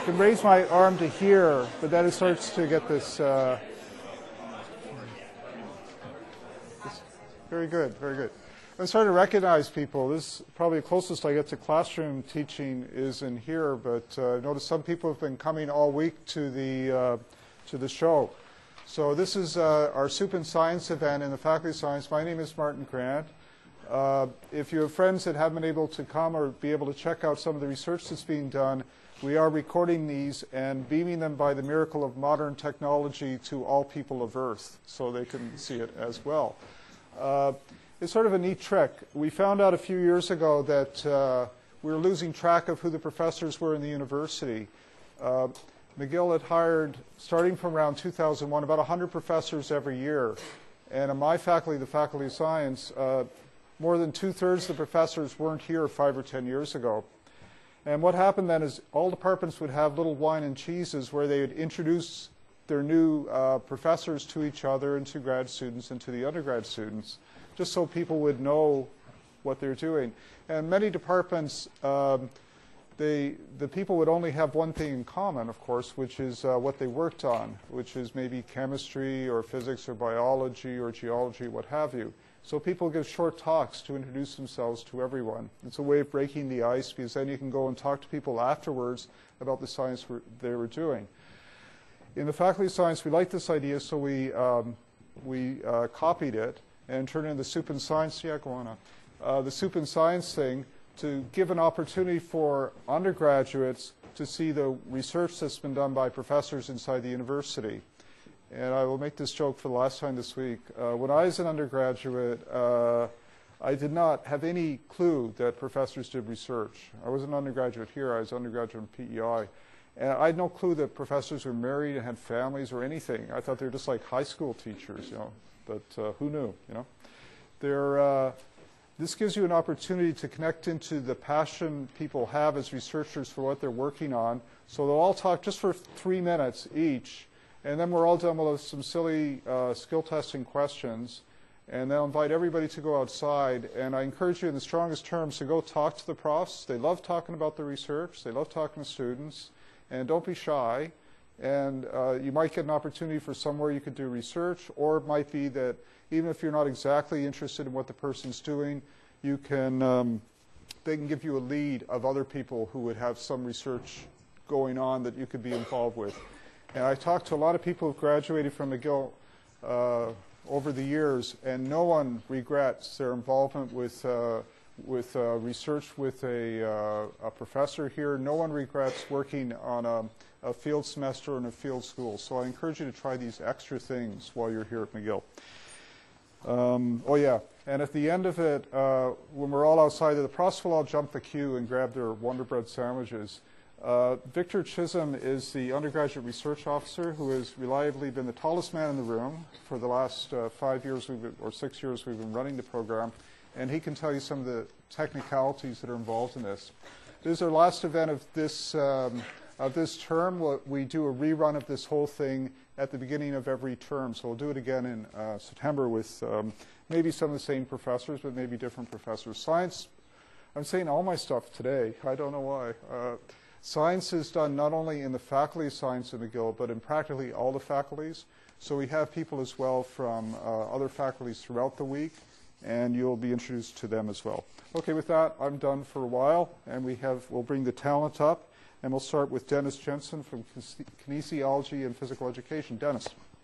can raise my arm to here, but then it starts to get this. Very good, very good. I'm starting to recognize people. This is probably the closest I get to classroom teaching is in here, but I've noticed some people have been coming all week to the show. So this is our Soup and Science event in the Faculty of Science. My name is Martin Grant. If you have friends that haven't been able to come or be able to check out some of the research that's being done, we are recording these and beaming them by the miracle of modern technology to all people of Earth so they can see it as well. It's sort of a neat trick. We found out a few years ago that we were losing track of who the professors were in the university. McGill had hired, starting from around 2001, about 100 professors every year. And in my faculty, the Faculty of Science, more than 2/3 of the professors weren't here 5 or 10 years ago. And what happened then is all departments would have little wine and cheeses where they would introduce their new professors to each other and to grad students and to the undergrad students, just so people would know what they're doing. And many departments, the people would only have one thing in common, of course, which is what they worked on, which is maybe chemistry or physics or biology or geology, what have you. So people give short talks to introduce themselves to everyone. It's a way of breaking the ice because then you can go and talk to people afterwards about the science they were doing. In the Faculty of Science, we liked this idea, so we copied it and turned it into the Soup and Science. Yeah, go on. The Soup and Science thing to give an opportunity for undergraduates to see the research that's been done by professors inside the university. And I will make this joke for the last time this week. When I was an undergraduate, I did not have any clue that professors did research. I was an undergraduate here. I was an undergraduate in PEI. And I had no clue that professors were married and had families or anything. I thought they were just like high school teachers, you know. But who knew, you know? This gives you an opportunity to connect into the passion people have as researchers for what they're working on. So they'll all talk just for 3 minutes each. And then we're all done with some silly skill testing questions. And they'll invite everybody to go outside. And I encourage you in the strongest terms to go talk to the profs. They love talking about the research. They love talking to students. And don't be shy. And you might get an opportunity for somewhere you could do research. Or it might be that even if you're not exactly interested in what the person's doing, you can, they can give you a lead of other people who would have some research going on that you could be involved with. And I talked to a lot of people who've graduated from McGill over the years, and no one regrets their involvement with research with a professor here. No one regrets working on a field semester in a field school. So I encourage you to try these extra things while you're here at McGill. Oh yeah, and at the end of it, when we're all outside, the profs will all jump the queue and grab their Wonder Bread sandwiches. Victor Chisholm is the undergraduate research officer who has reliably been the tallest man in the room for the last 5 years or 6 years we've been running the program, and he can tell you some of the technicalities that are involved in this. This is our last event of this term. We do a rerun of this whole thing at the beginning of every term, so we'll do it again in September with maybe some of the same professors, but maybe different professors. Science, I'm saying all my stuff today. I don't know why. Science is done not only in the Faculty of Science at McGill, but in practically all the faculties. So we have people as well from other faculties throughout the week, and you'll be introduced to them as well. Okay, with that, I'm done for a while, and we'll bring the talent up, and we'll start with Dennis Jensen from Kinesiology and Physical Education. Dennis.